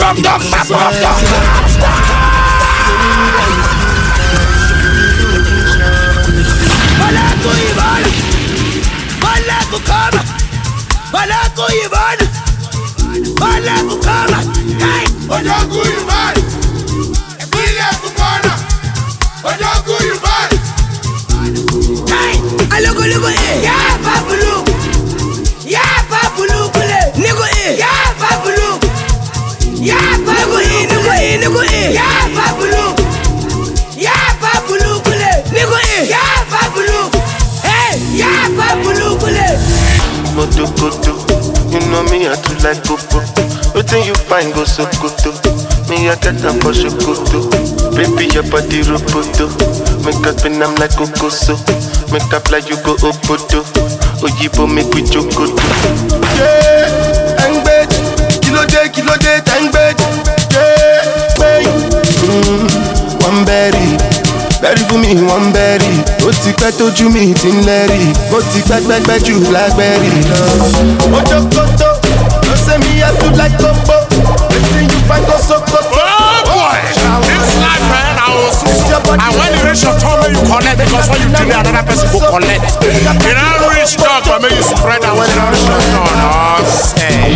You know me, I do like popo. Everything you find go so good. Me, I get them for shokoto. Baby, your body roboto. Make up and I'm like kokoso. Make up like you go opoto. Oyibo make we chokoto. Yeah, I'm bad. Kilo day, I'm bad. Yeah, baby. One berry. Berry for me, one berry. Ó ti pẹ́ tójú mi ti ń lẹ́rìí. Ó ti pẹ́ jù blackberry lọ. Ojo koto, no say me I do like Topo. Wetin you find go so koto. Oh boy, this life man, and when you reach your turn, you connect because when you do that, another person go collect. You don't reach dog, but when you spread and when you reach your turn, oh say.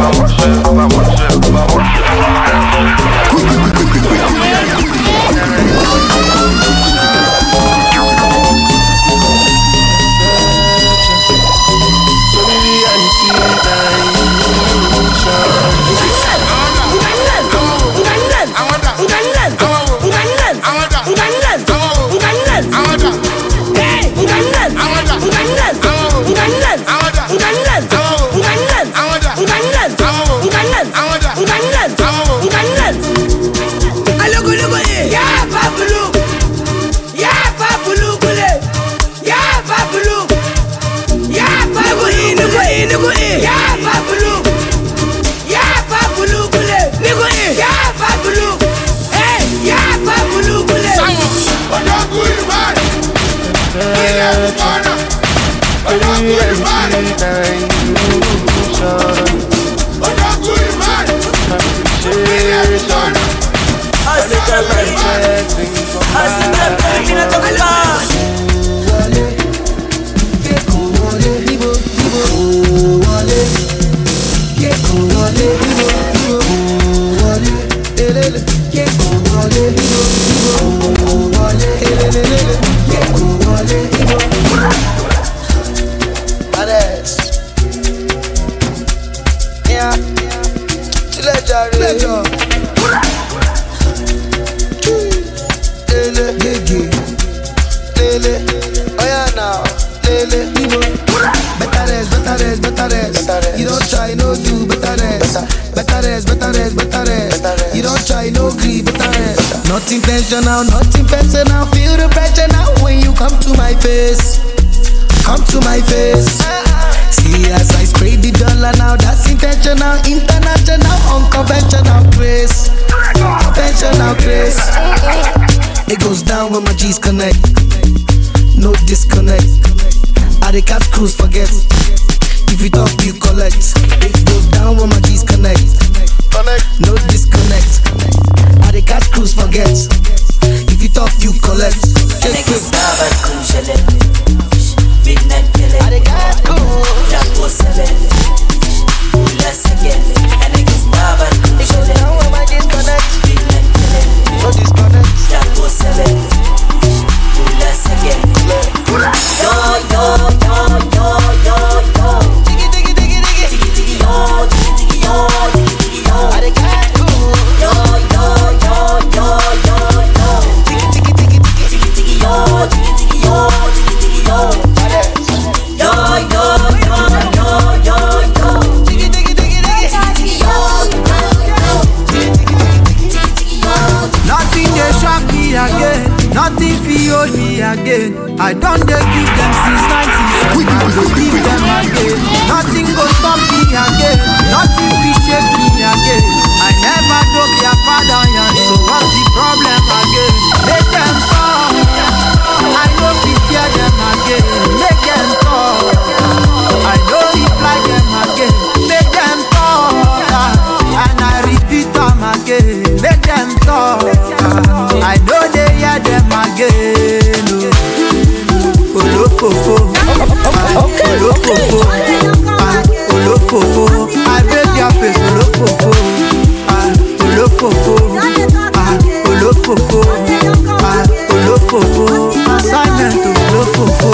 You don't try, no do better rest. You don't try, no grieve, better rest. Not intentional, feel the pressure now when you come to my face. See as I spray the dollar now, that's intentional, international, unconventional grace. Conventional grace. It goes down when my G's connect. No disconnect. I the cat cruise forget. If you talk, you collect. It goes down when my G's connect. No disconnect. I the cat cruise forget. If you talk, you collect. Midnight killing. I the cat cruise. Japo 7. Let's again. And it goes down when my G's connect. Midnight killing. No disconnect. Japo 7. Let's again. olofofo, olofofo. I break your face, olofofo, olofofo, olofofo, olofofo. Assignment olofofo.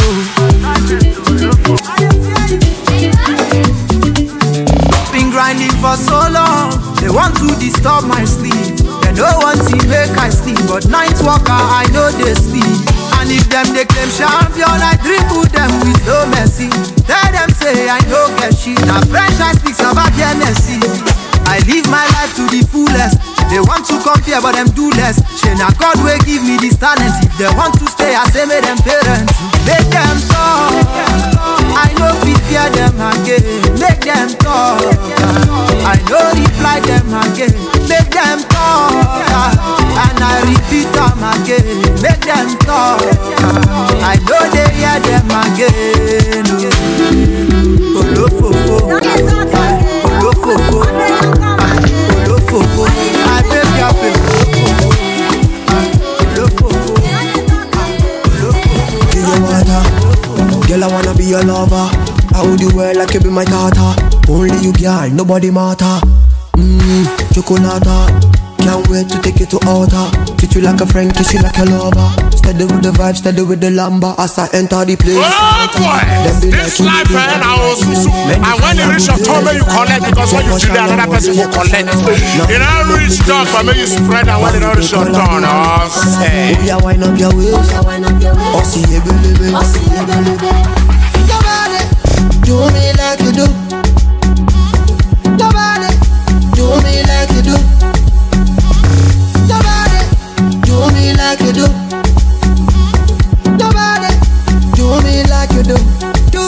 Been grinding for so long, they want to disturb my sleep. They don't want to make I sleep, but night walker I know they sleep. And if them they claim champion, I dribble them with no mercy. Tell them say I no get shit. Now French I speaks about Genesis. I live my life to the fullest. They want to compare but them do less. Say now God will give me this talent. If they want to stay, I say make them parents. Make them talk. I know we fear them again. Make them talk. I know reply them again. Make them talk. And I repeat them again. Make them talk. I know they hear them again. Olofofo, olofofo, olofofo. I beg your face. Olofofo, olofofo. Give you water, girl I wanna be your lover. I would do well like you be my daughter. Only you girl, nobody matter. Chocolata. Can't wait to take you to altar. Treat you like a friend, kiss you like a lover. Steady with the vibe, steady with the lamba. As I enter the place, oh boy, this life and I was so. And when you reach your turn, you collect. Because when you do that, another person will collect. You don't reach dog, but when you spread and when you don't reach your turn, oh say. Yeah, wind up your waist. Oh, see you, baby. Nobody do me like you do. Nobody do me like you do. Nobody do me like you do. Nobody do me like you do. Do.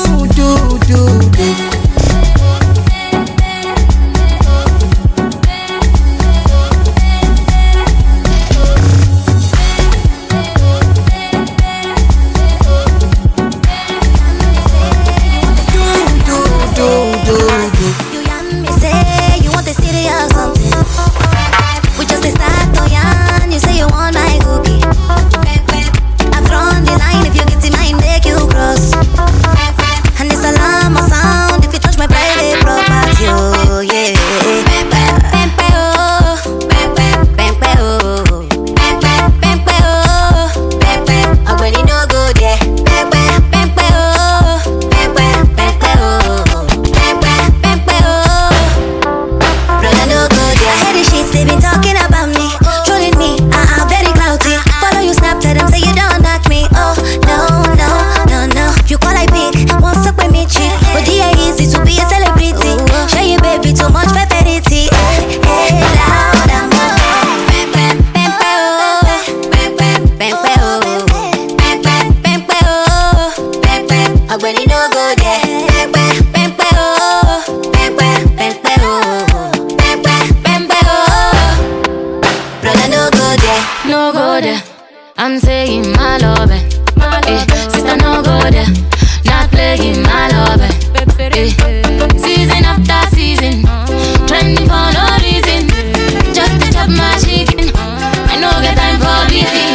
I'm saying my love, sister no go there, not playing my love, season after season, trending for no reason, just to chop my chicken, I no get time for beefing.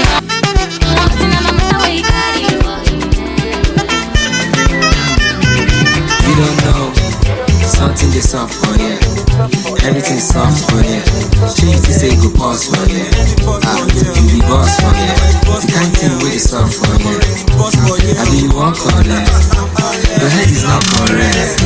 You don't know, something is soft for you, everything's soft for you. She used to say go pause for you, you be boss for you. The kind thing with the soft for you, I be you won't correct. Your head is not correct.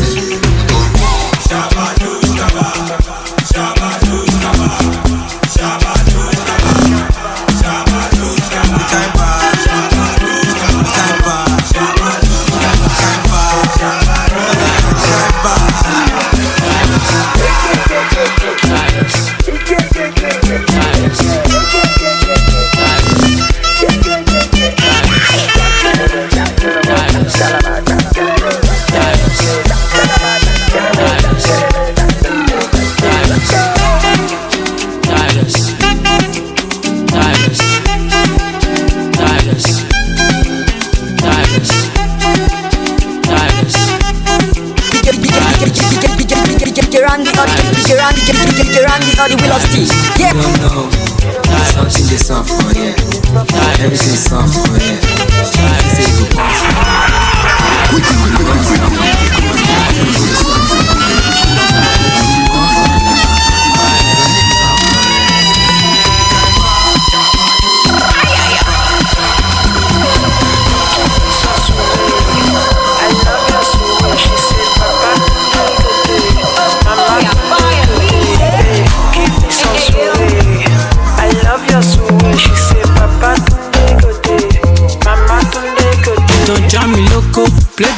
The wheel of steel. Yeah. You don't know, something is soft for you, everything's soft for you. She used to say go pause for you.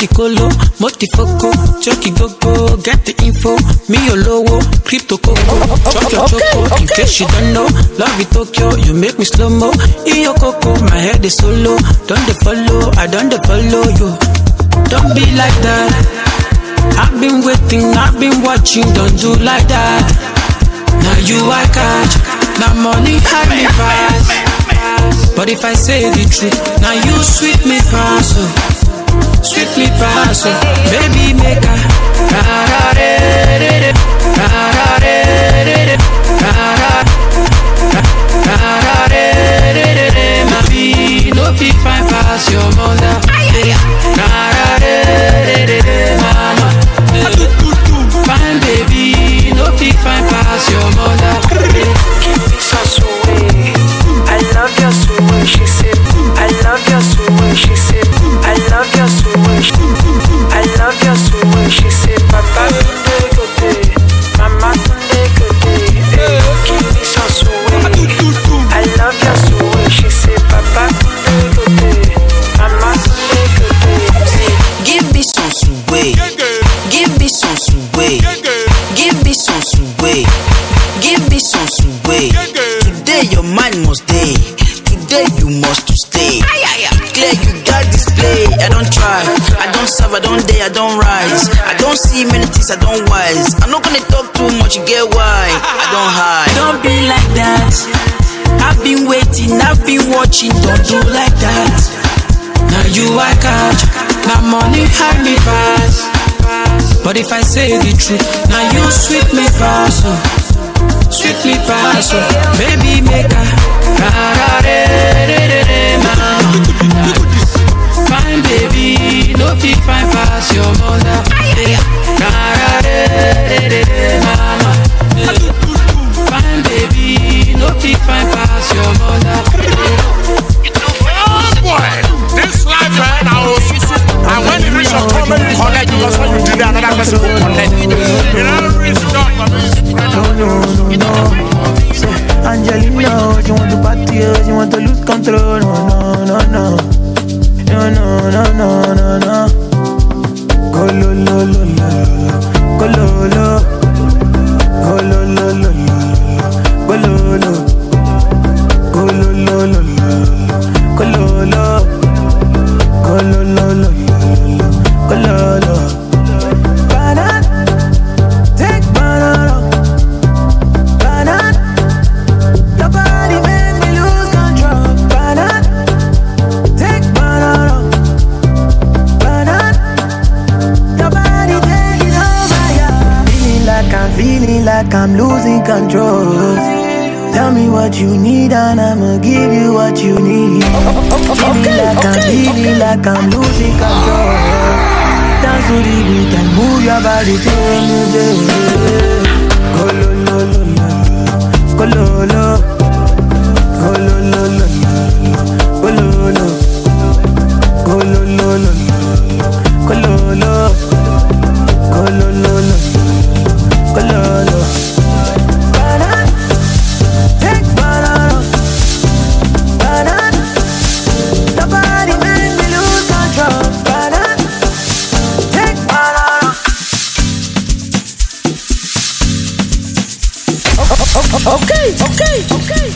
the colo, motifoco, jockey go, get the info, me your lowo, crypto coco, chop your choco, in case you don't know, love it Tokyo, you make me slow-mo, in your coco, my head is solo, don't they follow, I don't they follow you, don't be like that, I've been waiting, I've been watching, don't do like that, now you I catch, now money had me pass, but if I say the truth, now you sweet me pass, sweet me pass, baby make a Mami, no fit find pass your mother. Mama, fine baby, no fit find pass your mother. So sweet, I love your sweet. She said, I love your sweet. She said, I love your sweet. I love your sweet. She said, Papa tunde kote, Mama tunde kote. Give me so sweet. I love your sweet. She said, Papa tunde kote, Mama tunde kote. Give me some sweet. Give me some sweet. Give me some sweet. Give me some sweet. Today your mind must stay. Today you must to stay. Clear you got display. I don't try. I don't serve. I don't dare. I don't rise. I don't see many things. I don't wise. I'm not gonna talk too much. You get why? I don't hide. Don't be like that. I've been waiting. I've been watching. Don't do like that. Now you I catch. Now money had me pass. But if I say the truth, now you sweet me pass. Sweet me pass, baby make a fine baby, no fit fine pass your mother. Mama, fine baby, no fit fine pass your mother. Oh boy, this life I was and when you reach your top, you collect because when you do that, another person will collect. You know, reach top. No. Angelina, she want to party, she want to lose control. No. Go lo lo lo lo, go lo lo, go lo lo lo lo, go lo lo, go lo lo lo lo, go lo lo, go lo lo lo lo, go lo lo. Like I'm losing control. Tell me what you need and I'ma give you what you need. Feeling like I'm losing control. Dance to the beat and move your body to the go lo lo lo lo, go lo lo, go lo lo lo lo, go lo lo, go lo lo lo lo, go lo lo, go lo lo lo. Cololo, banana, take banana, banana. Nobody make me lose control. Banana, take banana. Okay.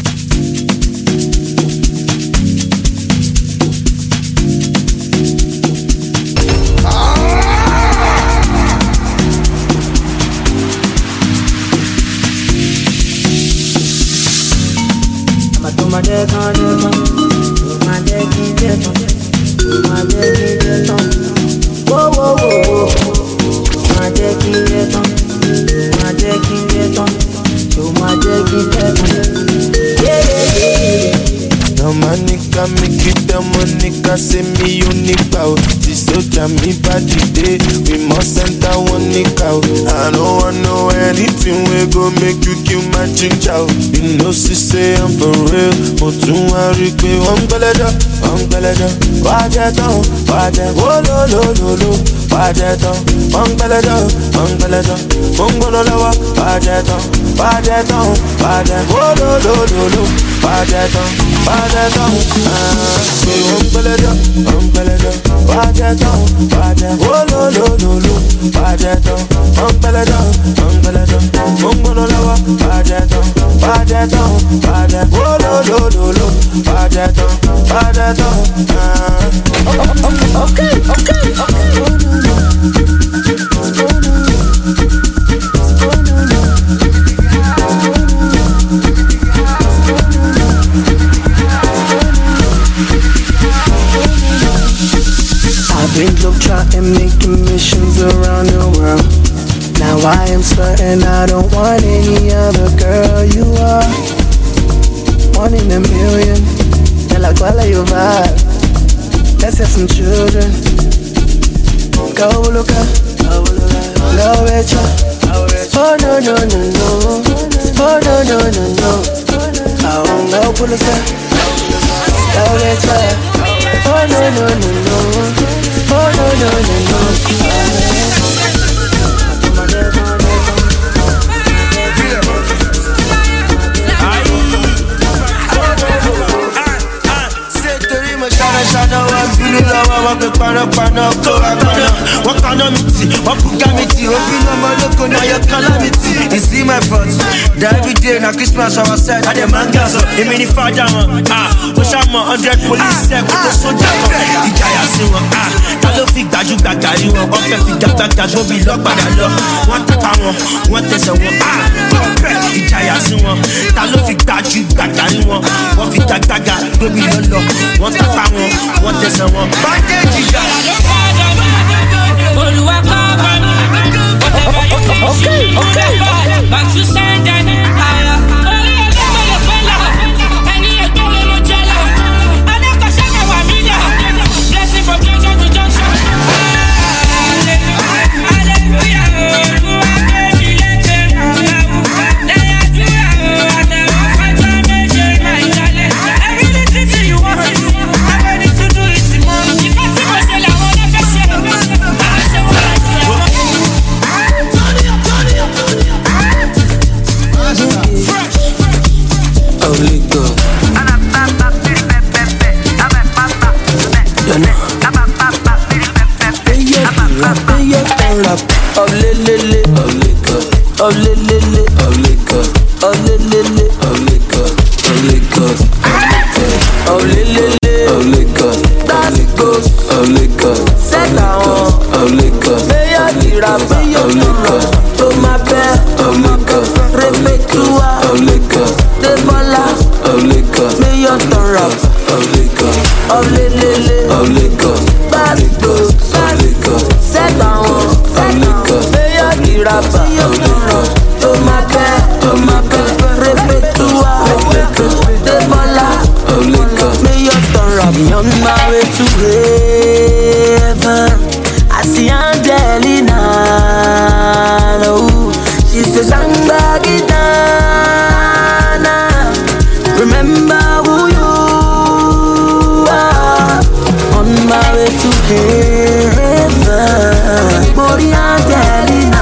Say me unique out. This soldier me body day. We must enter one nick out. I don't want know anything we go make you kill my ginger. You know she say I'm for real. But don't worry, I'm gonna watch it down, watch it. Oh no no no no. Watch it down, I'm gonna watch it down, watch it down, watch it. Oh no no no no. Watch it down, watch it down. I'm gonna Making missions around the world. Now I am certain I don't want any other girl. You are one in a million. They're like, well, you vibe. Let's have some children. Go look up, love it, oh no no no no, oh no no no no. I won't go pull us up, love it, oh no no no no. Oh no no no no. You see my thoughts, that every day na Christmas our side, I the man gas up, him in the father man, push am 100 police set, with the soldier man, the guy I see one, ta ló fi gbaju gbagari wọn, wọ́n fẹ́ fi gbàgbàgbà tó bí lọ́gbàdà lọ, wọ́n tàpá wọn, wọ́n tẹ̀sẹ̀ wọn, pọ́pẹ́ ìjayà sí wọn, ta ló fi gbaju gbagari wọn, wọ́n fi gbàgbàgbà tó bí lọ́lọ́, wọ́n tàpá wọn, wọ́n tẹ̀sẹ̀ wọn, bandage ìjà. Olúwa cover me, whatever you see, good and bad, back to send and higher. Blessing from junction to junction. Everything you want, I'm ready to do it tomorrow. You can't see myself, I wanna face it. Holy God. Oh lelele, oh liquor, oh lelele, oh liquor, oh lelele, oh liquor, oh liquor, oh lelele, oh liquor, that's good, oh liquor, set down, oh liquor, meya dira, oh liquor, to my bed, oh liquor, repetua, oh liquor, de bola, oh liquor, meya turn up, oh liquor, oh lelele, oh liquor, that's good, oh liquor, set down. Rapper, to my bed, repetua, de bola, me your turn up. On my way to heaven, I see Angelina. Oh, she says I'm back in Dana. Remember who you are. On my way to heaven, Mori Angelina.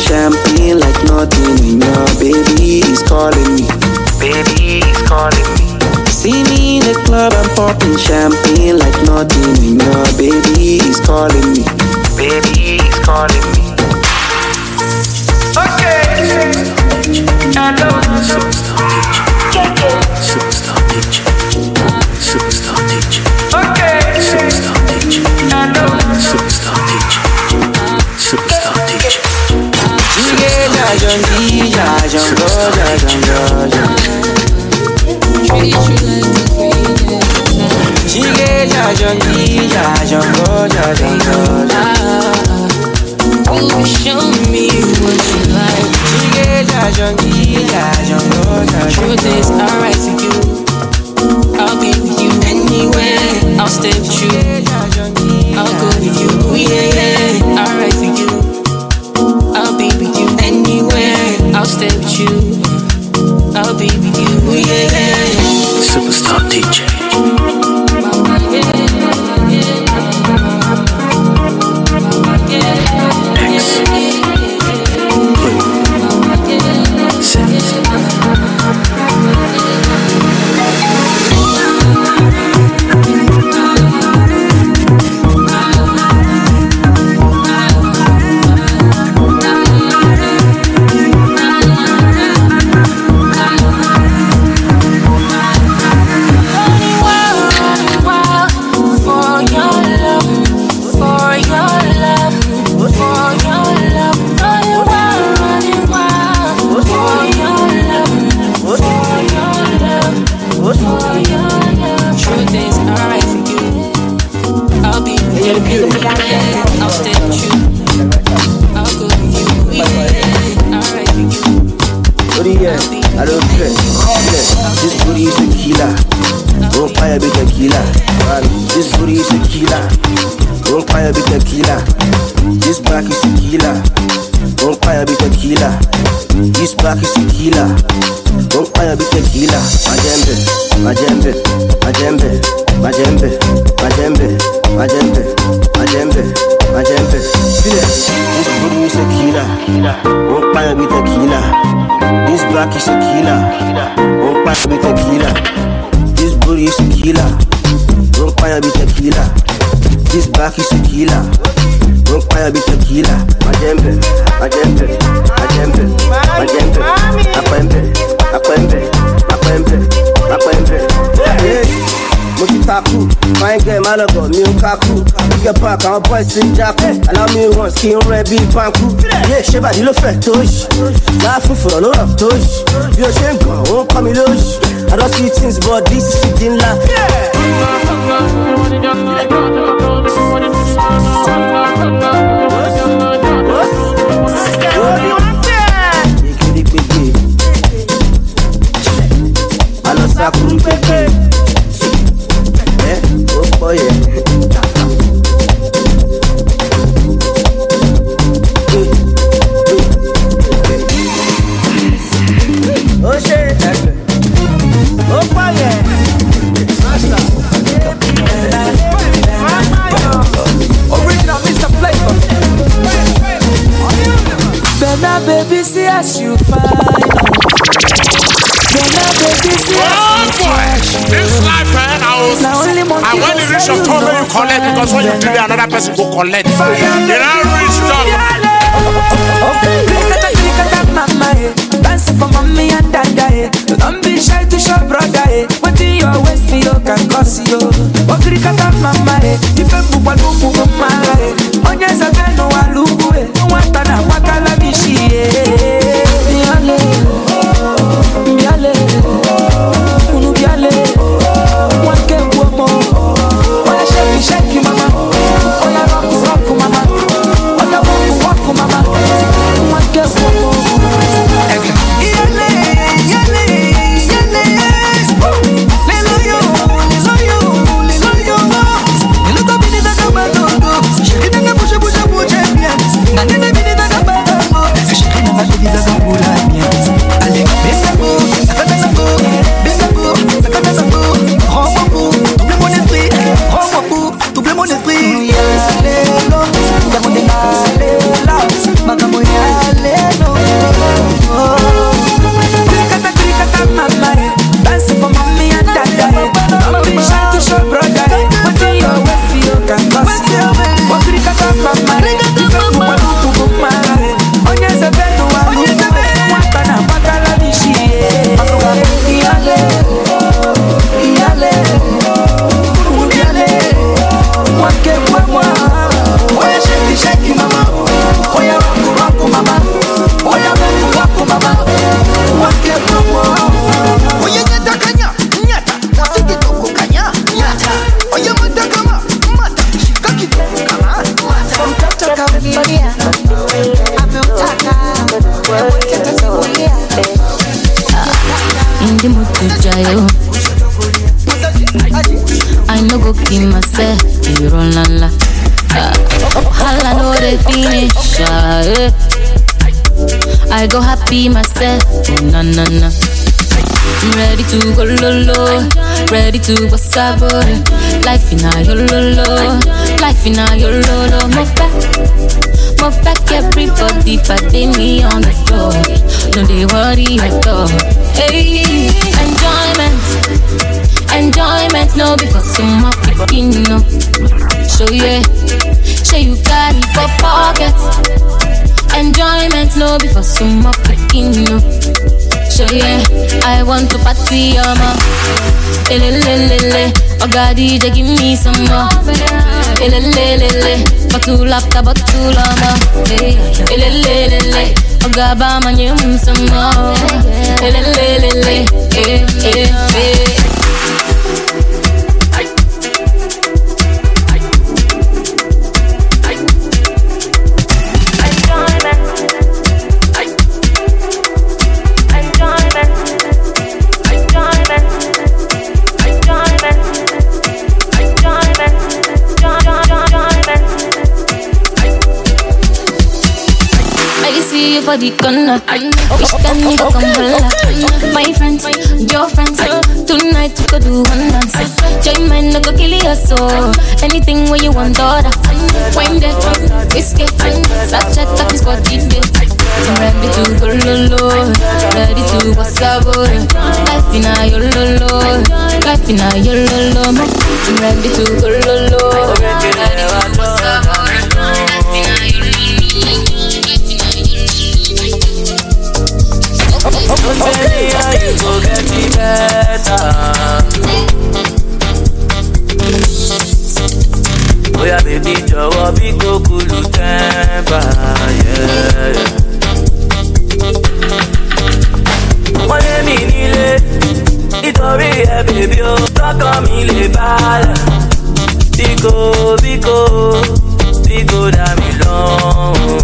champagne like nothing in your baby is calling me. Baby is calling me. See me in the club, I'm popping champagne like nothing in your baby is calling me. Baby is calling me. Okay. Hello. Superstar DJ. Superstar DJ. Okay. Superstar DJ. Hello. Superstar DJ. Superstar DJ. Will you show me what you like? Truth is, alright for you. I'll be with you anywhere. I'll stay with you. I'll go with you. Yeah, yeah. Alright for you. I'll be with you anywhere. I'll stay with you. I'll be with you. Yeah, yeah. Superstar DJ. Àwọn boys ń jákú, alámi wọn kí n rẹ bí pánkú. Ilé ìṣèbàdí ló fẹ̀ tó yìí, láàfin fùrọ̀ ló rọ̀ tó yìí. Bí o ṣe ń gàn, ó ń kọ́ mi lóyìí. I don't see things but this is the ńlá. Alọ́sàkúrú pépé, ó pọ̀ yẹn. Baby, see as you find. Baby, see as you find. This life, man, I when you reach your turn, you collect because when you delay, another person go collect. You don't reach job. Mama, dance for mommy and dada. Don't be shy to show brother. What in your waist you can cause you. What cricata mama, if you move one move mama. Onya sabeno walugu, wanta na wakala bishi. Miale, miale, unu miale. Wanke womo, oya shake mama, oya rock mama, oya walk mama. Wanke womo. She myself, you run la la. All I know they finish. I go happy myself, oh na na na. I'm ready to go lolo, ready to go sabo. Life in a yo lolo, life in a yo lolo. Move back, everybody, party me on the floor. No they worry at all. Hey, enjoyment, no because some more people know. Show you got it for pocket. Enjoyment, no because some more people know. Show I want to party, oh God, DJ, give me some more. Bottle after bottle, oh God, man, you some more. For the corner, wish can me go come holla. My friends, your friends, tonight we go do one dance. Join man, no go kill your soul. Anything when you want order. Wine that, biscuit, such a coffee spot deep day. Ready to go lolo, ready to go sabo. Life in a yo lolo, life in a yo lolo. I'm ready to go lolo, ready to go sabo. Life in a yo lolo. Don't tell me how you go get me better. Oh yeah, baby, jọ̀wọ́ bí kò kúlù tẹ́ńbà, yeah. Wọ́n lé mi nílé, nítorí ẹ bèbí o, lọ́kàn mi lè balẹ̀. Bíkò dá mi lóhùn.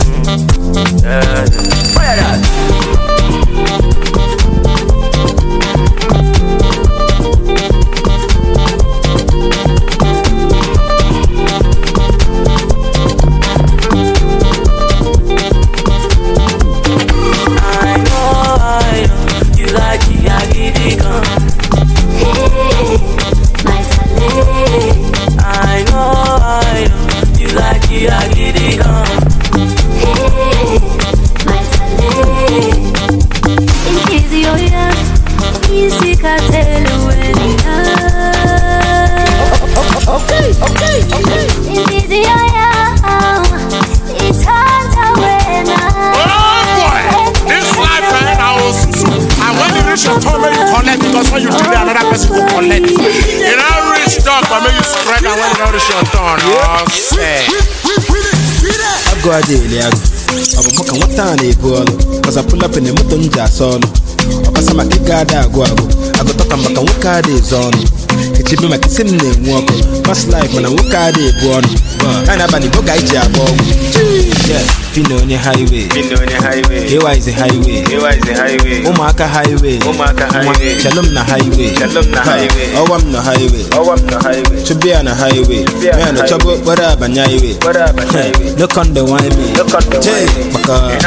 Fire that. Because when you do that, another person will collect. You know, rich dog, but maybe you spread and when you know it's your turn. Okay. I go a daily. I'm walking one time a ball. Cause I pull up in the Mutunja solo. I pass my Kigada Guago. I go talk about what card is on. It's even my sim name walk. Past life when I walk out a born. And I'm a book I jab. Yeah. Fino on your highway. Here is the highway. Omaka highway. Shalom na highway. Oh, I'm no highway. To be on a highway. Man, a trouble, what up, and highway. Look on the wine me. Jay, Baka.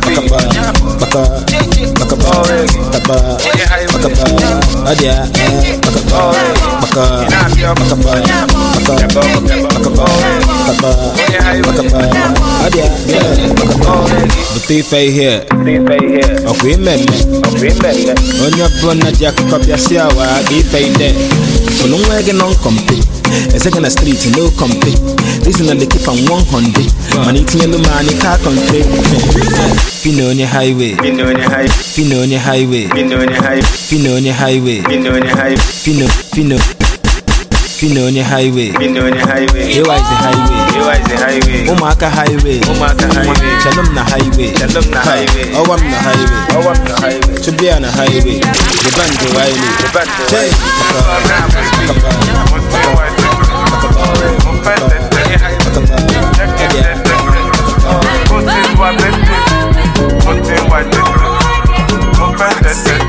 But if I hear, okay, men, on your bonnet, Jack Copia, if I dare, for no wagon on company. A second street, no company. Listen, and they keep on 100. Money to the money, car country. Fino on your highway. Fino on your highway. Fino on your highway. Fino on your highway. Here is the highway. Omaka highway. Shalom na highway. Oh, I'm the highway. To be on a highway. The band go highway.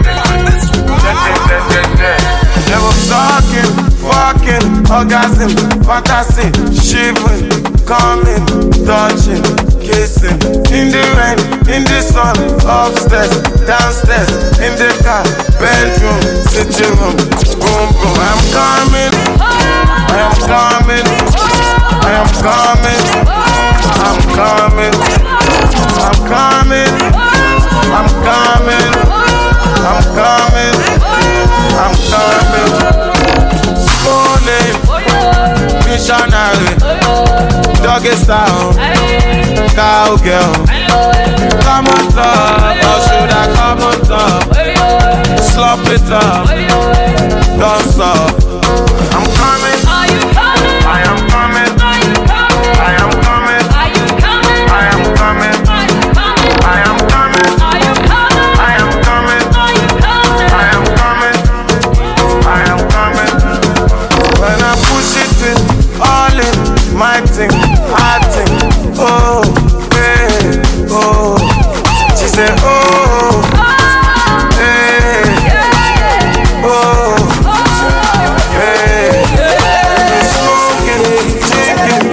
They were talking, fucking, orgasm. fantasy, shivering, coming, touching, kissing. In the rain, in the sun, upstairs, downstairs, in the car, bedroom, sitting room, boom boom. I am coming, I am coming, I am coming, I'm coming, I'm coming, I'm coming, I'm coming, I'm coming. Morning, missionary, doggy style, cowgirl. Come on top, or should I come on top? Slop it up, don't stop. I'm coming, are you coming? I am coming, are you coming? I am coming, are you coming? I am coming, are you coming? I am coming, are you coming? I am coming, are you coming? I am coming, I am coming. When I push it in, all in, my thing, I think, oh, hey, oh. She said, oh, hey, oh, hey. Smoking, drinking,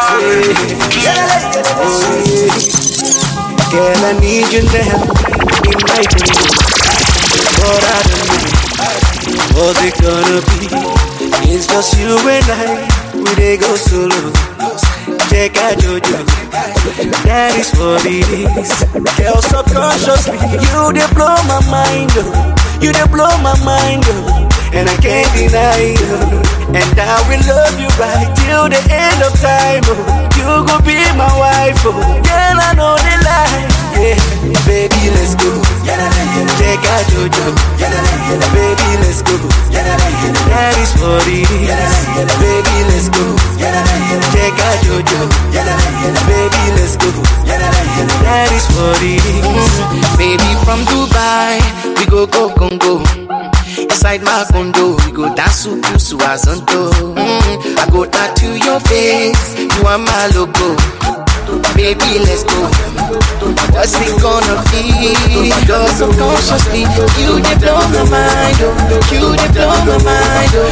girl, I need you now in my dreams. What I don't know, what's it gonna be? It's just you and I, we dey go solo. Check out Jojo, that is what it is. Girl, subconsciously, you dey blow my mind, oh. You dey blow my mind, oh. And I can't deny you. And I will love you right till the end of time, oh. You gon' be my wife, oh. Girl, I know the lie, yeah. Baby, let's go. Check out Jojo, baby, let's go. That is what it is. Baby, let's go. Check out Jojo, baby, let's go. That is what it is. Baby, from Dubai, we go Congo. Inside my condo, we go dance to Suazonto. I go tattoo your face, you are my logo. Baby, let's go. What's it gonna be? Cause subconsciously, you dey blow my mind, oh. You dey blow my mind, oh.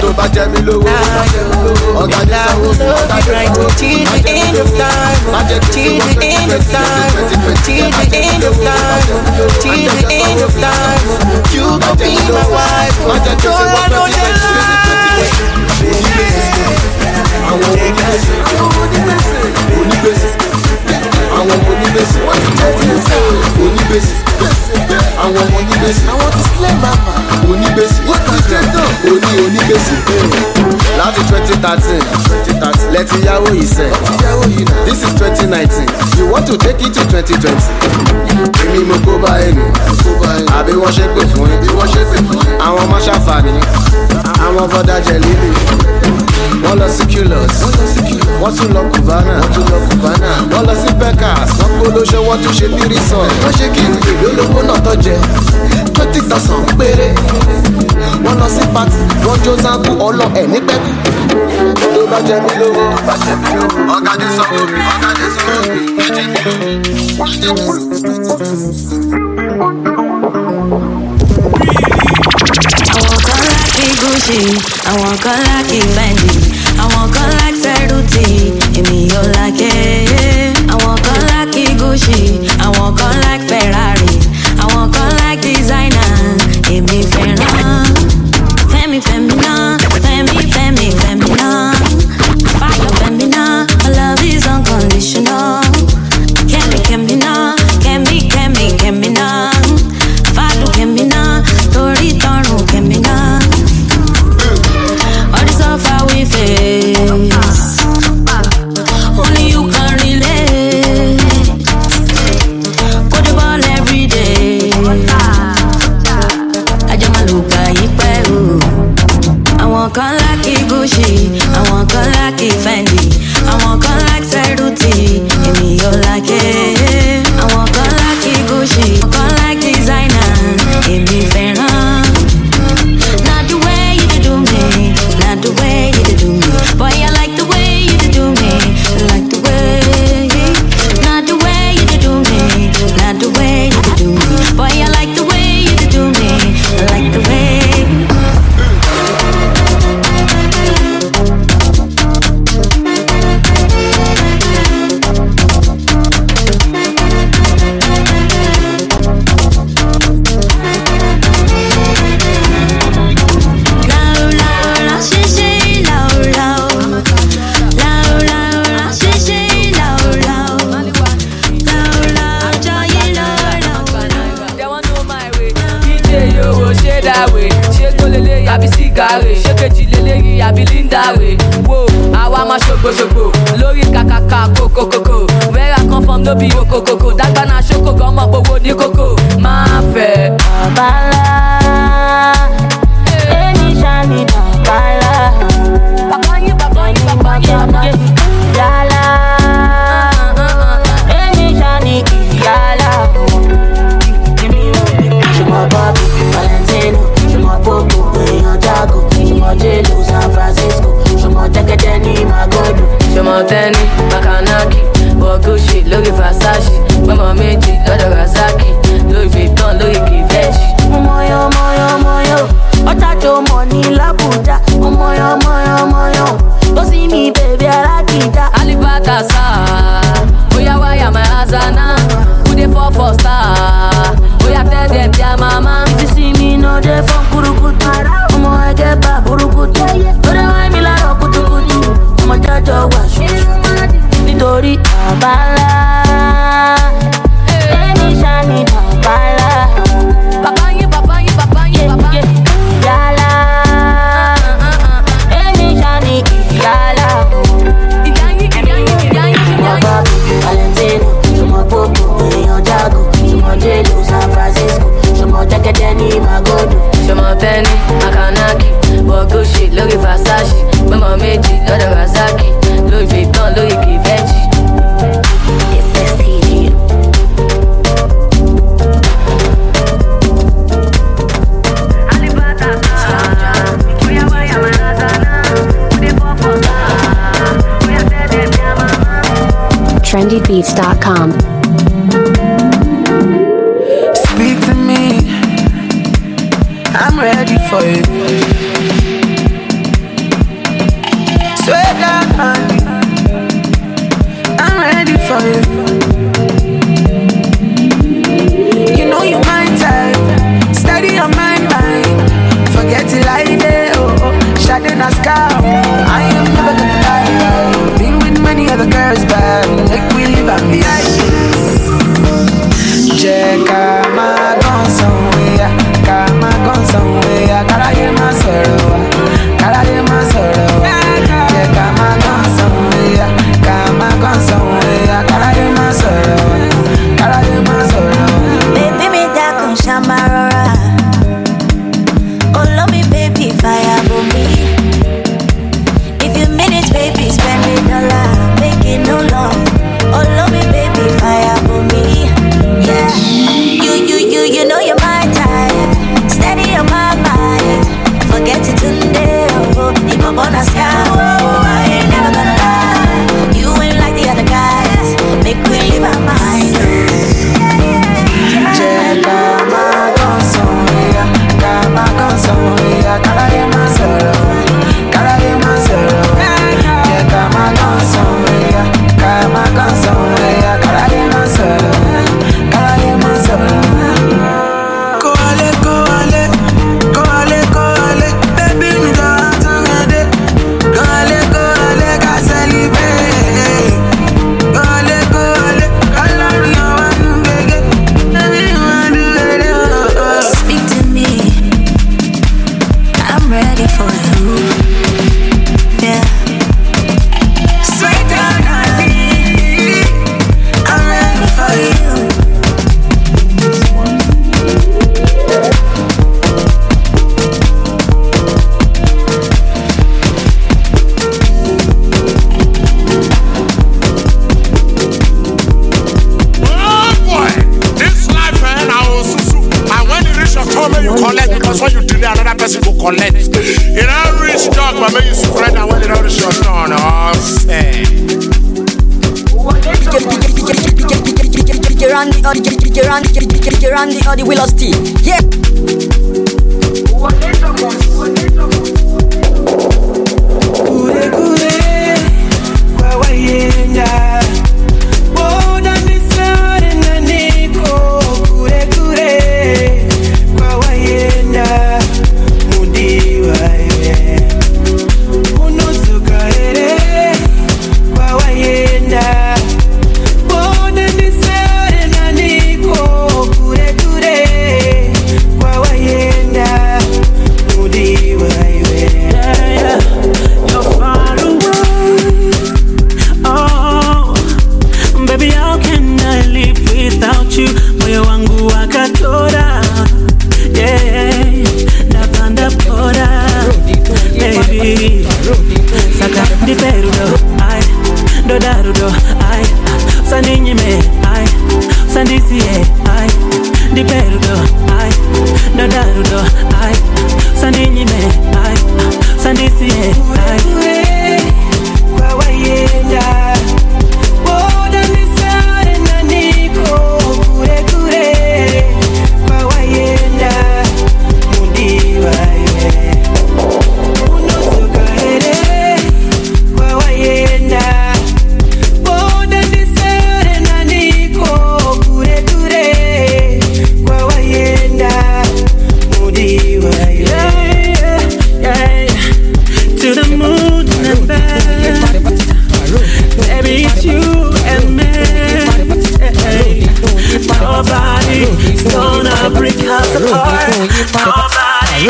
And I will love you right till the end of time, till the end of time, till the end of time, till the end of time. You gon' be my wife, oh. Girl, I know the lie. I want to slay mama. Láti 2013, lẹ́tí yáwó yìí sẹ́. This is 2019, you want to take it to 2020. Èmi mo kó bá ẹnu, àbí wọ́n ṣe pè fún ẹ. Àwọn ọmọ ṣàǹfààní, àwọn bọ́dá jẹ líle. Wọ́n lọ sí Culus, wọ́n tún lọ Cubana, wọ́n lọ sí Beckers, wọ́n polóṣe wọ́n tún ṣe tírísàn. Wọ́n ṣe kí n èlò lówó náà tó jẹ 20,000 péré. Wọ́n lọ sí pati, wọ́n jó zanku ọlọ ẹ̀ nígbẹ́kú. Tó bá jẹ mí lówó, ọ̀gádé sọ fún mi, ẹ̀jẹ̀ mi Gucci, I want girl like Fendi, I want girl like Ceruti, èmi ò like it. I want girl like Gucci, I want girl like Ferrari, I want girl like designer, èmi fẹ́ràn. Fẹ́mi náà, Fẹ́mi náà, fire Fẹ́mi náà, my love is unconditional. Kẹ́mi náà, Kẹ́mi náà, fàdù Kẹ́mi náà, torí tọrùn Kẹ́mi náà. All this stuff how we feel. shoko. Lori kakaka koko koko. Where I come from no be yoko koko. Daga na shoko come up owo ni koko. Ma fe babala. Eni shani babala. Papanyi papanyi papanyi papanyi. Yala. Eni shani yala. Shema Bobby, Valentino, Shema Popo, Leon Jago, Shema Jello, San Francisco, Shema Tekadeni, Magodo, Shema Tenny, Makanaki, Bogushi, Louis Versace, Mama Meji, Lodo Razaki, Louis Vuitton, Louis Givenchy. Moyo, moyo, moyo, Otato money, Labuda, moyo, moyo, moyo. Go see me, baby, I like it. Alibata sa, Oya waya my Azana, who dey for star. Oya tell them their mama. If you see me, no dey from Kurukutu. Omo I get back Kurukutu. No dey why me like Kutukutu. Omo jajo wash. Nítorí abala, eni shani babala. Papanyi, papanyi, papanyi, papanyi. Yala, eni shani yala. Iyanyi, iyanyi, iyanyi, iyanyi. Valentino, Shema Popo, Leon Jago, Shema Jello, San Francisco, Shema Tekadeni, Magodo, Shema Tenny, Makanaki, Bogushi, Louis Versace, Mama Meji, Lodo Razaki, Louis Vuitton, Louis Givenchy. It's STD. trendybeats.com. Speak to me, I'm ready for it. Swear down, honey, I'm ready for it. You know you my type, steady on my mind. Forget it like that, oh, shot in the sky. I am never gonna lie. Been with many other girls, but make we live on the ice. Check out my gun somewhere, got my gun somewhere. Gotta hear my sorrow, gotta hear my sorrow. Check out my gun somewhere, got my gun somewhere. Gotta hear my sorrow, gotta hear my sorrow. Baby, me da con shamarora. Oh, love me, baby, fire for me. If you minutes, baby, spend $1, make it no long. Oh, love me, baby, fire for me. Yeah, you know you're my type. Steady on my mind. Forget it today. Oh, if I'm on a sky, oh, I ain't never gonna lie. You ain't like the other guys. Make me leave our mind. Check out my gun somewhere, got my gun somewhere. Gotta hear my sorrow, gotta hear my sorrow. Check out my gun somewhere, got my gun somewhere. Gotta hear my sorrow, gotta hear my sorrow. Go ale, go ale, go ale, go ale. Baby, me don't hang it. Go ale, got celebrate. Go ale, I love you, Speak to me, I'm ready for you. Yeah. Sweet down, honey, I'm ready for you. Oh boy, this life, man, I was susu. And when you reach your turn, you collect because when you delay, another person will collect. You don't reach dog, but when you spread and when you don't reach your turn, oh, say. Randy, the Willow Steve. Yeah. Kure kure, kwa wayenya. Bona nisare na niko. Kure kure, kwa wayenya. Mudi waye. Unosuka ere, kwa wayenya. Bona nisare na niko. Kure kure,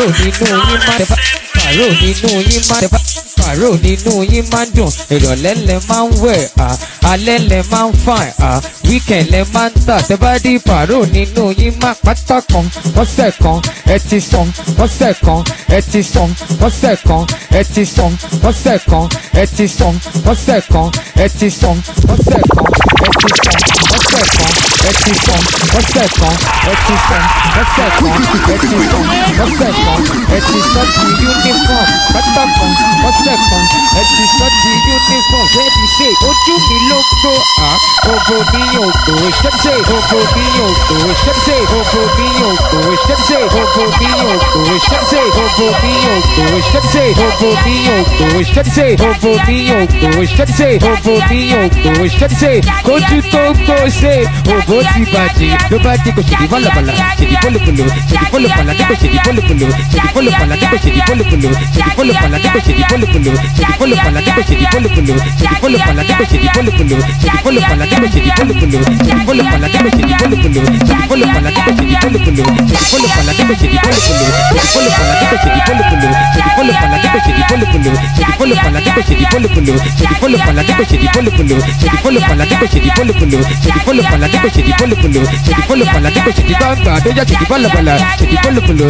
pàrọ̀ nínú yín máa tẹ bá pàrọ̀ nínú yín máa tẹ bá pàrọ̀ nínú yín máa dùn ìrọ̀lẹ́ lẹ máa ń wẹ̀ alẹ́ lẹ máa ń fàn weekend lẹ máa ń tà tẹ bá di pàrọ̀ nínú yín máa pátá kan ọ̀sẹ̀ kan ẹ ti sàn ọ̀sẹ̀ kan ẹ ti sàn ọ̀sẹ̀ kan ẹ ti sàn ọ̀sẹ̀ kan ẹ ti sàn ọ̀sẹ̀ kan ẹ ti sàn ọ̀sẹ̀ kan ẹ ti sàn ọ̀sẹ̀ kan ẹ ti sàn ọ̀sẹ̀ kan ẹ ti sàn ọ̀sẹ̀ kan ẹ ti sàn ọ̀sẹ̀ kan ẹ ti sàn di uniform pátá kan ọ̀sẹ̀ kan ẹ ti sàn di uniform ready say ojú mi ló gbó òbò mi yóò gbó ṣẹ́ṣẹ́ òbò mi yóò gbó ṣẹ́ṣẹ́ òbò mi yóò gbó ṣẹ́ṣẹ́ òbò mi yóò gbó ṣẹ́ṣẹ́ òbò mi yóò gbó ṣẹ́ṣẹ́ òbò mi yóò gbó ṣẹ́ṣẹ́ òbò mi yóò gbó ṣẹ́ṣẹ́ òbò mi yóò gbó ṣẹ́ṣẹ́ kójú tó gbó ṣe òbò ti bàjẹ́ ló bá dé kò ṣèdí bọ́lọ̀bọ̀lọ̀ ṣèdí bọ́lọ̀bọ̀lọ̀ ṣèdí bọ́lọ̀bọ̀lọ̀ dé kò ṣèdí bọ́lọ̀bọ̀lọ̀ ṣèdí bọ́lọ̀bọ̀lọ̀ dé kò ṣèdí bọ́lọ̀bọ̀lọ̀ ṣèdí bọ́lọ̀bọ̀lọ̀ dé kò ṣèdí bọ́lọ̀bọ̀lọ̀ ṣèdí bọ́lọ̀bọ̀lọ̀ dé kò ṣèdí bọ́lọ̀bọ̀lọ̀ ṣèdí bọ́lọ̀bọ̀lọ̀ dé kò ṣèdí bọ́lọ̀bọ̀lọ̀ ṣèdí bọ́lọ̀bọ̀lọ̀ dé kò ṣèdí bọ́lọ̀bọ̀lọ̀ ṣèdí bọ́lọ̀bọ̀lọ̀ dé kò ṣèdí bọ́lọ̀bọ̀lọ̀ ṣèdí bọ́lọ̀bọ̀lọ̀ dé kò ṣèdí bọ́lọ̀bọ̀lọ̀ ṣèdí bọ́lọ̀bọ̀lọ̀ dé kò ṣèdí bọ́lọ̀bọ̀lọ̀ ṣèdí bọ́lọ̀bọ̀lọ̀ dé kò ṣèdí bọ́lọ̀bọ̀lọ̀ ṣèdí bọ́lọ̀bọ̀lọ̀ dé kò ṣèdí bọ́lọ̀bọ̀lọ̀ ṣèdí bọ́lọ̀bọ̀lọ̀ dé kò ṣèdí bọ́lọ̀bọ̀lọ̀ ṣèdí bọ́lọ̀bọ̀lọ̀ dé kò ṣèdí bọ́lọ̀bọ̀lọ̀ ṣèdí bọ́lọ̀bọ̀lọ̀ dé kò ṣèdí bọ́lọ̀bọ̀lọ̀ ṣèdí bọ́lọ̀bọ̀lọ̀ dé kò ṣèdí bọ́lọ̀bọ̀lọ̀ ṣèdí bọ́lọ̀bọ̀lọ̀ dé kò ṣèdí gbàgbà tó yá ṣèdí bọ́lọ̀bọ̀lọ̀ ṣèdí bọ́lọ̀bọ̀lọ̀.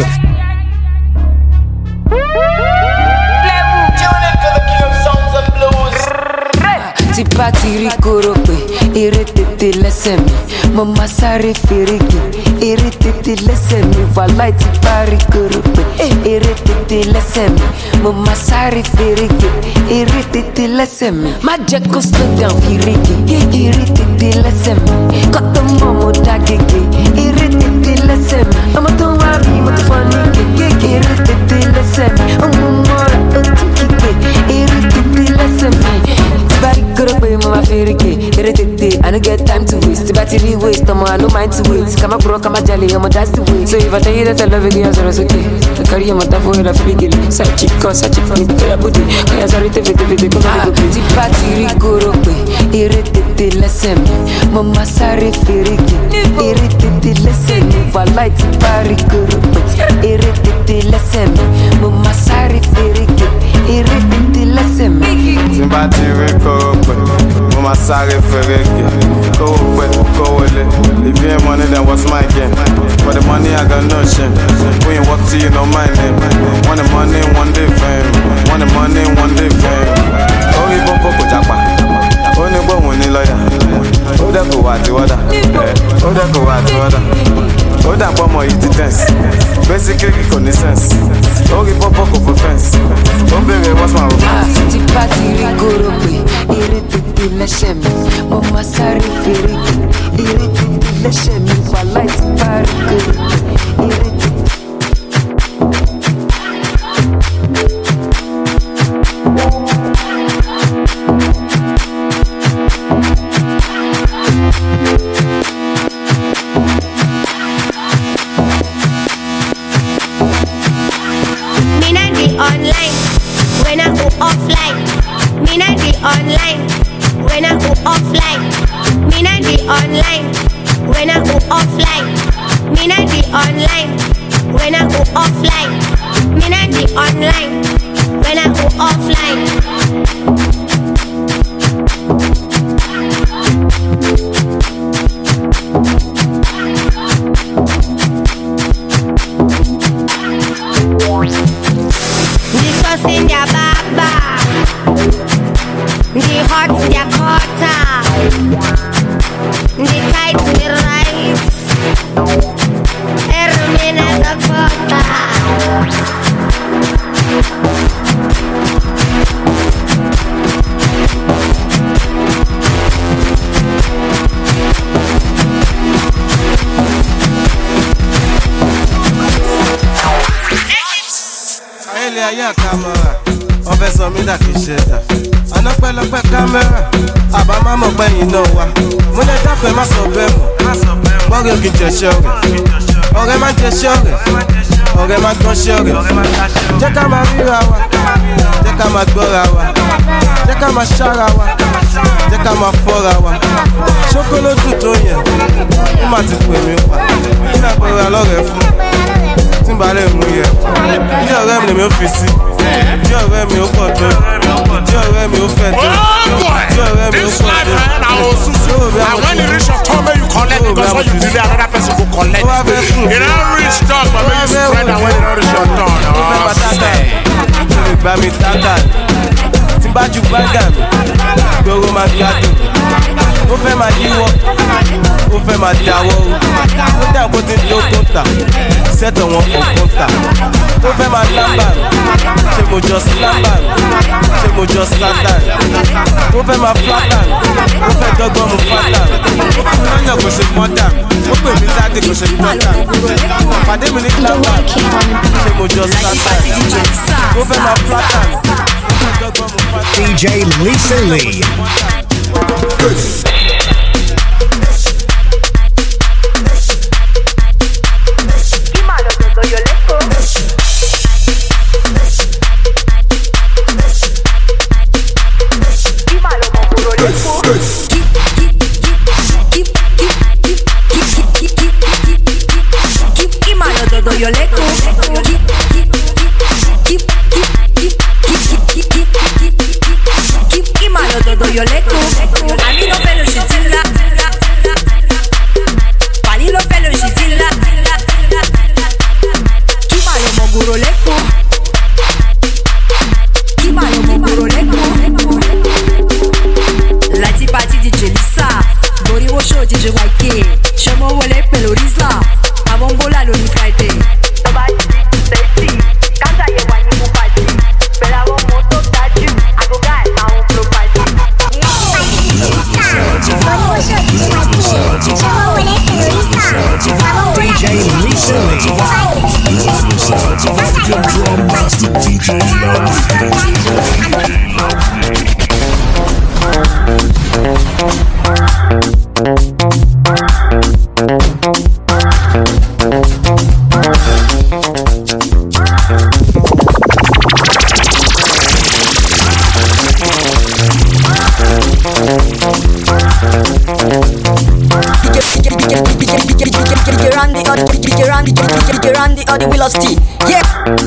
Tí bá ti rí kóró pé eré tètè lẹ́sẹ̀ mi mo máa sáré fèrègè eré tètè lẹ́sẹ̀ mi wàláì tí bá rí kóró pé eré tètè lẹ́sẹ̀ mi mo máa sáré fèrègè eré tètè lẹ́sẹ̀ mi má jẹ́ kó slow down fèrègè eré tètè lẹ́sẹ̀ mi kọ́tọ́ mọ́ mo dá gègé eré tètè lẹ́sẹ̀ mi ọmọ tó wá rí mo tó fọ́ ní gègé eré tètè lẹ́sẹ̀ mi ọmọ mọ́ra ó tún kígbe eré tètè lẹ́sẹ̀ mi. Body good up with my favorite kid. I don't get time to waste. If I really waste, I no mind to wait. Come a bro, come a jelly, that's the way. So if I tell you that I love you, it's okay. I carry your mother for a free gill. Such a cause, such a funny booty. I sorry to fit the go. The party good up with irritated lesson. Mama sorry feriki. Irritated lesson. While light party good up with irritated lesson. Mama sorry feriki. Irritated lesson. Zimbati Rico, Mama Sari Fereke, go away, go away. If you ain't money, then what's my game? For the money, I got no shame. We ain't walk to you, know my name. Want the money, one day fame. Want the money, one day fame. Oh, you won't go japa. Oh, you won't win the lawyer. Oh, that go what the water. Oh, that go what the water. Oh, that bomb or eat the dance. Basically, connaissance. Oh, you pop up for fence. Oh, baby, what's my Ti party rigoro pe irritati lẹ́sẹ̀ mi mo máa sáré fèrèkì irritati lẹ́sẹ̀ mi wàláì ti parí gòrò pe irritati. Online when I go offline. Me not the online when I go offline. Me not the online when I go offline. Me not the online when I go offline. Me not the online when I go offline. In their baba, the hot their quarter, the tight the rice, remain as a quarter. Ayé kámẹ́rà, wọ́n fẹ́ sọ mí dà kí ṣe dà. Ọlọ́pẹ́lọpẹ́ kámẹ́rà, àbá má mọ̀ gbẹ̀yìn náà wá. Mo lè dáfẹ́ má sọ bẹ́ẹ̀ mọ̀. Bọ́ọ̀rẹ́ òkè jẹ̀ṣẹ́ rẹ̀. Ọ̀rẹ́ má jẹ̀ṣẹ́ rẹ̀. Ọ̀rẹ́ má gbọ́nṣẹ́ rẹ̀. Jẹ́ ká máa ríra wa. Jẹ́ ká máa gbọ́ra wa. Jẹ́ ká máa ṣára wa. Jẹ́ ká máa fọ́ra wa. Ṣókólódù tó yẹn, ó má ti pè mí pa. Kí ni àpẹẹrẹ alọ́rẹ̀ fún? tí ń balẹ̀ mú yẹ. Bí ọ̀rẹ́ mi lèmi ó fi sí. Bí ọ̀rẹ́ mi ó pọ̀ tó. Bí ọ̀rẹ́ mi ó fẹ́ tó. Bí ọ̀rẹ́ mi ó pọ̀ tó. And when you reach your turn, you collect because when you delay, another person will collect. You don't reach dog, but when you spread and when you don't reach your turn. Ìgbà mi tàkà tí bá ju báńgà mi, gbogbo máa gbádùn. Ó fẹ́ máa yíwọ́, ó fẹ́ máa dáwọ́. Ó dà kó ti tó kóńtà, sẹ́tọ̀ wọn kò kóńtà. Ó fẹ́ máa lámbà mi, ṣé mo jọ sí lámbà mi? Ṣé mo jọ sátà mi? Ó fẹ́ máa flátà mi, ó fẹ́ dọ́gbọ́n mu fátà mi. Ó fún mi lọ́yàn kò ṣe mọ́tà mi, ó pè mí sáde kò ṣe mọ́tà mi. Pàdé mi ní lámbà mi, ṣé mo jọ sátà mi? Ó fẹ́ máa flátà mi, ó fẹ́ dọ́gbọ́n mu fátà mi. DJ Lisa Lee. Randy or the Velocity. Yeah.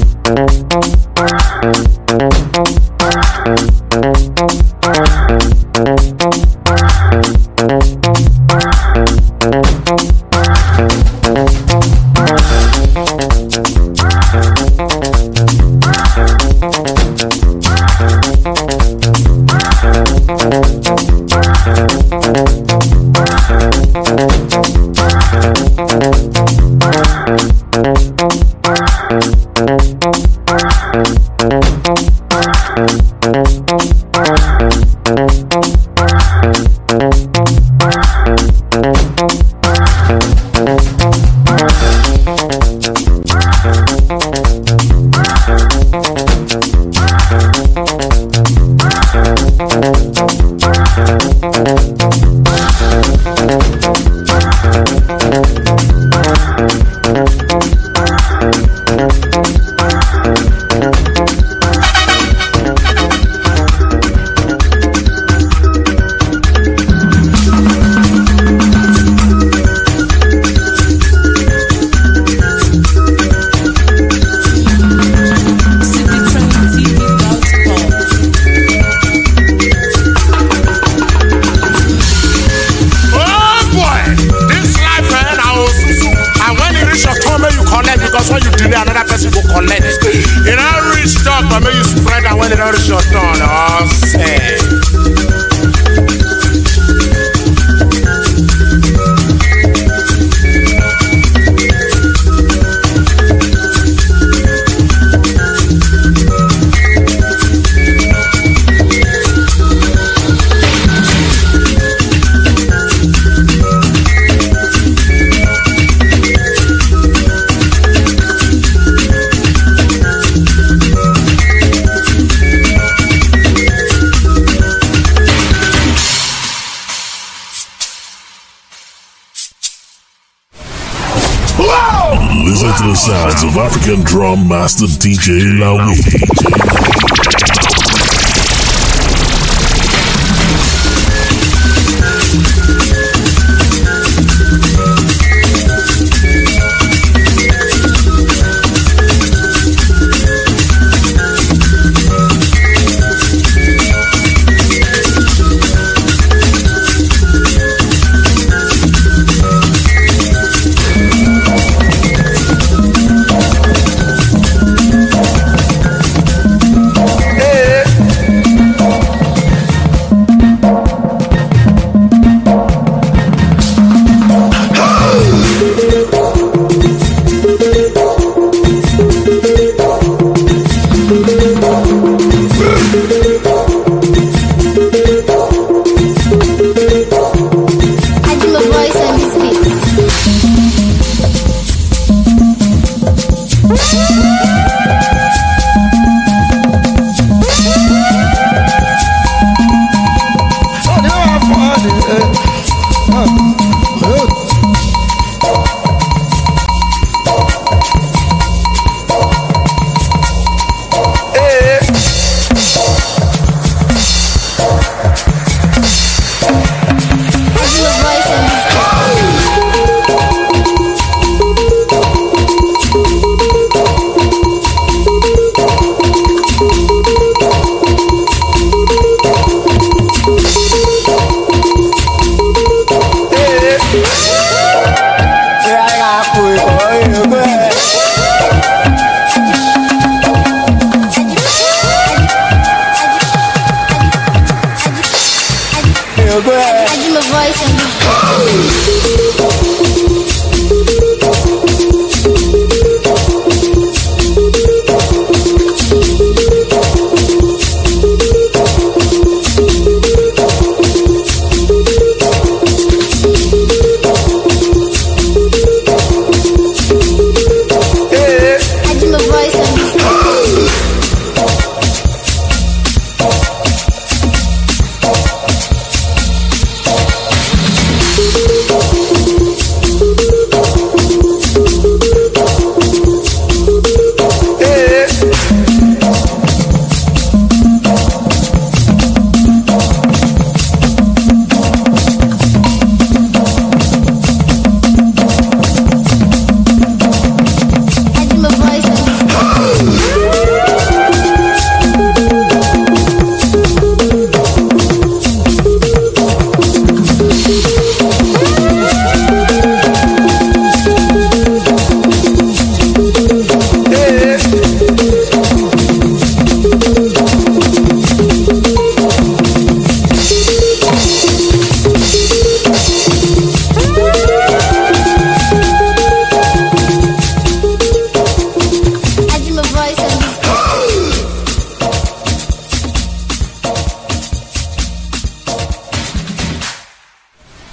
Listen to the sounds of African drum master DJ Lawi. Imagine my voice and